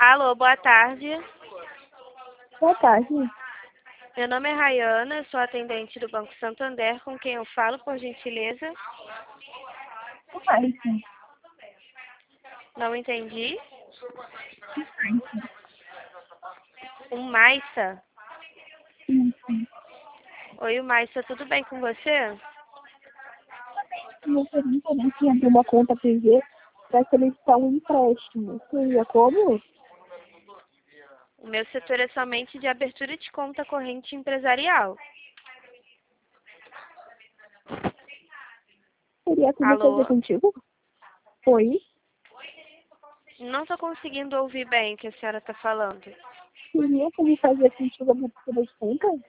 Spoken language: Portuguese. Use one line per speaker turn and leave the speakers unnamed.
Alô, boa tarde.
Boa tarde.
Meu nome é Rayana, eu sou atendente do Banco Santander, com quem eu falo, por gentileza.
O Mike.
Não entendi.
O Mike.
O Maissa.
Isso.
Oi, o Maissa, tudo bem com você?
Eu queria saber se abrir uma conta PV para solicitar um empréstimo. Seria como?
O meu setor é somente de abertura de conta corrente empresarial.
Seria como fazer
Alô?
contigo? Oi?
Não estou conseguindo ouvir bem o que a senhora está falando.
Seria como fazer contigo a abertura de conta?